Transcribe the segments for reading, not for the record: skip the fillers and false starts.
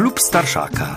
Klub Starszaka.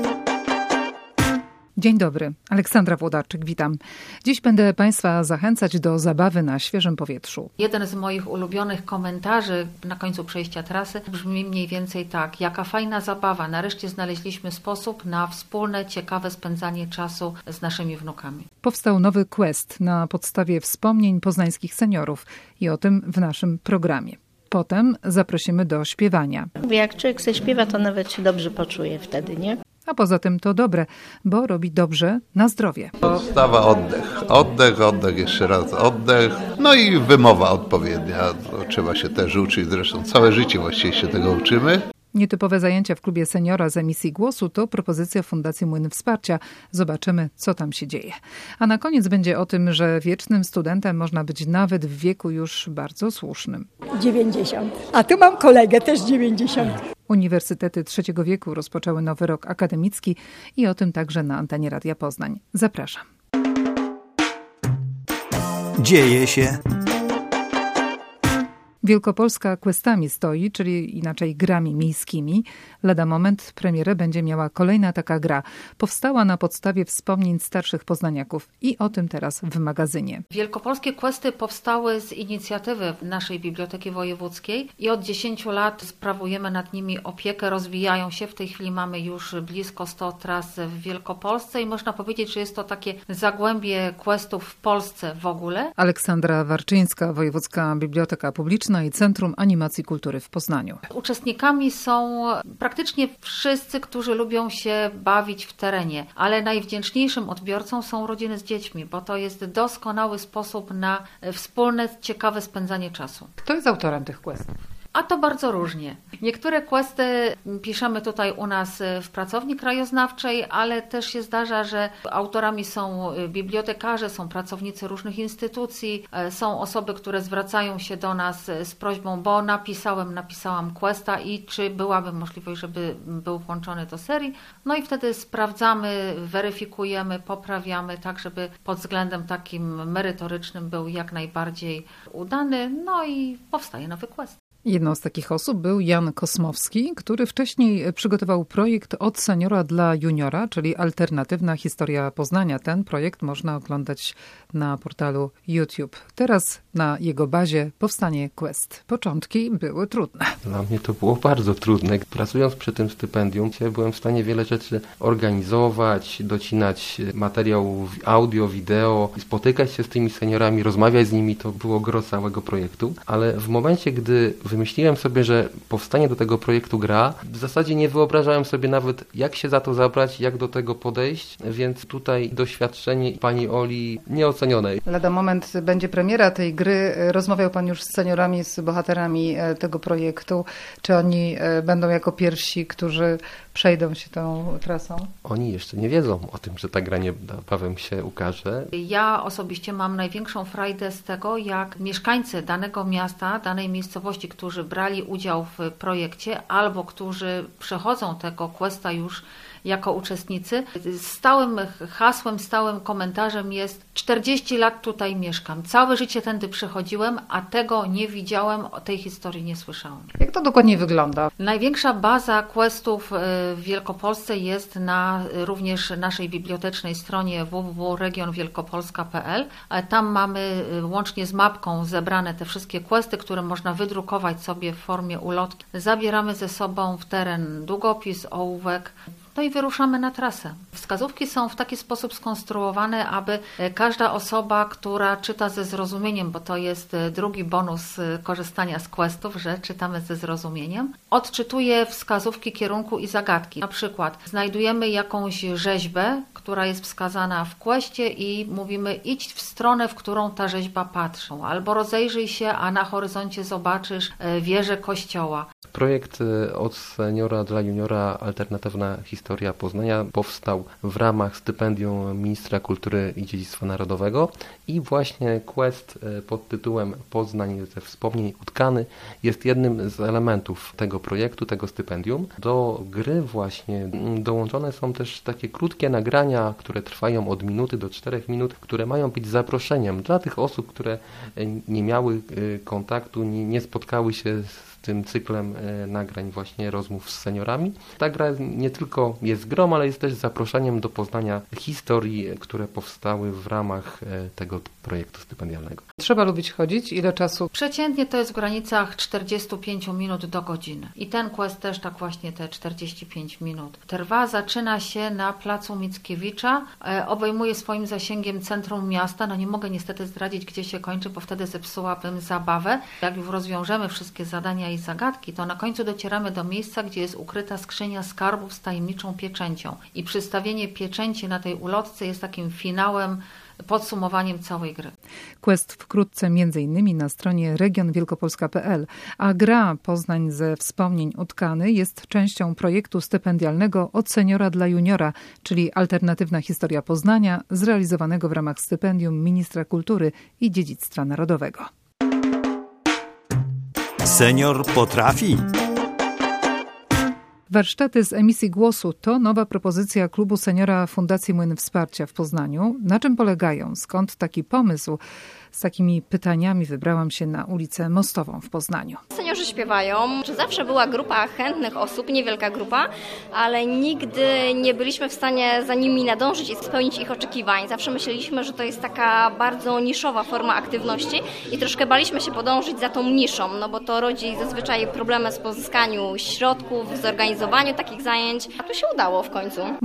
Dzień dobry, Aleksandra Włodarczyk, witam. Dziś będę Państwa zachęcać do zabawy na świeżym powietrzu. Jeden z moich ulubionych komentarzy na końcu przejścia trasy brzmi mniej więcej tak: jaka fajna zabawa, nareszcie znaleźliśmy sposób na wspólne, ciekawe spędzanie czasu z naszymi wnukami. Powstał nowy quest na podstawie wspomnień poznańskich seniorów i o tym w naszym programie. Potem zaprosimy do śpiewania. Jak człowiek se śpiewa, to nawet się dobrze poczuje wtedy, nie? A poza tym to dobre, bo robi dobrze na zdrowie. Podstawa oddech, jeszcze raz oddech, no i wymowa odpowiednia. To trzeba się też uczyć, zresztą całe życie właściwie się tego uczymy. Nietypowe zajęcia w klubie seniora z emisji Głosu to propozycja Fundacji Młyn Wsparcia. Zobaczymy, co tam się dzieje. A na koniec będzie o tym, że wiecznym studentem można być nawet w wieku już bardzo słusznym. 90. A tu mam kolegę, też 90. Uniwersytety trzeciego wieku rozpoczęły nowy rok akademicki i o tym także na antenie Radia Poznań. Zapraszam. Dzieje się. Wielkopolska questami stoi, czyli inaczej grami miejskimi. Lada moment premierę będzie miała kolejna taka gra. Powstała na podstawie wspomnień starszych poznaniaków i o tym teraz w magazynie. Wielkopolskie questy powstały z inicjatywy naszej Biblioteki Wojewódzkiej i od 10 lat sprawujemy nad nimi opiekę, rozwijają się. W tej chwili mamy już blisko 100 tras w Wielkopolsce i można powiedzieć, że jest to takie zagłębie questów w Polsce w ogóle. Aleksandra Warczyńska, Wojewódzka Biblioteka Publiczna i Centrum Animacji Kultury w Poznaniu. Uczestnikami są praktycznie wszyscy, którzy lubią się bawić w terenie, ale najwdzięczniejszym odbiorcą są rodziny z dziećmi, bo to jest doskonały sposób na wspólne, ciekawe spędzanie czasu. Kto jest autorem tych questów? A to bardzo różnie. Niektóre questy piszemy tutaj u nas w pracowni krajoznawczej, ale też się zdarza, że autorami są bibliotekarze, są pracownicy różnych instytucji, są osoby, które zwracają się do nas z prośbą, bo napisałam questa i czy byłaby możliwość, żeby był włączony do serii. No i wtedy sprawdzamy, weryfikujemy, poprawiamy, tak żeby pod względem takim merytorycznym był jak najbardziej udany, no i powstaje nowy quest. Jedną z takich osób był Jan Kosmowski, który wcześniej przygotował projekt Od seniora dla juniora, czyli alternatywna historia Poznania. Ten projekt można oglądać na portalu YouTube. Teraz na jego bazie powstanie quest. Początki były trudne. Dla mnie to było bardzo trudne. Pracując przy tym stypendium, byłem w stanie wiele rzeczy organizować, docinać materiał audio, wideo, spotykać się z tymi seniorami, rozmawiać z nimi. To było gro całego projektu. Ale w momencie, gdy wymyśliłem sobie, że powstanie do tego projektu gra, w zasadzie nie wyobrażałem sobie nawet, jak się za to zabrać, jak do tego podejść, więc tutaj doświadczenie pani Oli nieocenione. Lada moment będzie premiera tej gry. Rozmawiał pan już z seniorami, z bohaterami tego projektu. Czy oni będą jako pierwsi, którzy przejdą się tą trasą? Oni jeszcze nie wiedzą o tym, że ta gra niebawem się ukaże. Ja osobiście mam największą frajdę z tego, jak mieszkańcy danego miasta, danej miejscowości, którzy brali udział w projekcie albo którzy przechodzą tego questa już jako uczestnicy, stałym hasłem, stałym komentarzem jest: 40 lat tutaj mieszkam, całe życie tędy przechodziłem, a tego nie widziałem, o tej historii nie słyszałem. Jak to dokładnie wygląda? Największa baza questów w Wielkopolsce jest na również naszej bibliotecznej stronie www.regionwielkopolska.pl. Tam mamy łącznie z mapką zebrane te wszystkie questy, które można wydrukować sobie w formie ulotki. Zabieramy ze sobą w teren długopis, ołówek, no i wyruszamy na trasę. Wskazówki są w taki sposób skonstruowane, aby każda osoba, która czyta ze zrozumieniem, bo to jest drugi bonus korzystania z questów, że czytamy ze zrozumieniem, odczytuje wskazówki kierunku i zagadki. Na przykład znajdujemy jakąś rzeźbę, która jest wskazana w questie i mówimy: idź w stronę, w którą ta rzeźba patrzy, albo rozejrzyj się, a na horyzoncie zobaczysz wieżę kościoła. Projekt Od seniora dla juniora alternatywna historia Poznania powstał w ramach stypendium Ministra Kultury i Dziedzictwa Narodowego i właśnie quest pod tytułem Poznań ze wspomnień utkany jest jednym z elementów tego projektu, tego stypendium. Do gry właśnie dołączone są też takie krótkie nagrania, które trwają od minuty do 4 minut, które mają być zaproszeniem dla tych osób, które nie miały kontaktu, nie spotkały się z tym cyklem nagrań właśnie rozmów z seniorami. Ta gra nie tylko jest grą, ale jest też zaproszeniem do poznania historii, które powstały w ramach tego projektu stypendialnego. Trzeba lubić chodzić. Ile czasu? Przeciętnie to jest w granicach 45 minut do godziny. I ten quest też tak właśnie te 45 minut trwa. Zaczyna się na placu Mickiewicza. Obejmuje swoim zasięgiem centrum miasta. No nie mogę niestety zdradzić, gdzie się kończy, bo wtedy zepsułabym zabawę. Jak już rozwiążemy wszystkie zadania i zagadki, to na końcu docieramy do miejsca, gdzie jest ukryta skrzynia skarbów z tajemniczą pieczęcią. I przystawienie pieczęci na tej ulotce jest takim finałem, podsumowaniem całej gry. Quest wkrótce m.in. na stronie regionwielkopolska.pl, a gra Poznań ze wspomnień utkany jest częścią projektu stypendialnego Od seniora dla juniora, czyli alternatywna historia Poznania, zrealizowanego w ramach stypendium Ministra Kultury i Dziedzictwa Narodowego. Senior potrafi. Warsztaty z emisji głosu to nowa propozycja Klubu Seniora Fundacji Młyn Wsparcia w Poznaniu. Na czym polegają? Skąd taki pomysł? Z takimi pytaniami wybrałam się na ulicę Mostową w Poznaniu. Seniorzy śpiewają, że zawsze była grupa chętnych osób, niewielka grupa, ale nigdy nie byliśmy w stanie za nimi nadążyć i spełnić ich oczekiwań. Zawsze myśleliśmy, że to jest taka bardzo niszowa forma aktywności i troszkę baliśmy się podążyć za tą niszą, no bo to rodzi zazwyczaj problemy z pozyskaniu środków, w zorganizowaniu takich zajęć, a tu się udało w końcu.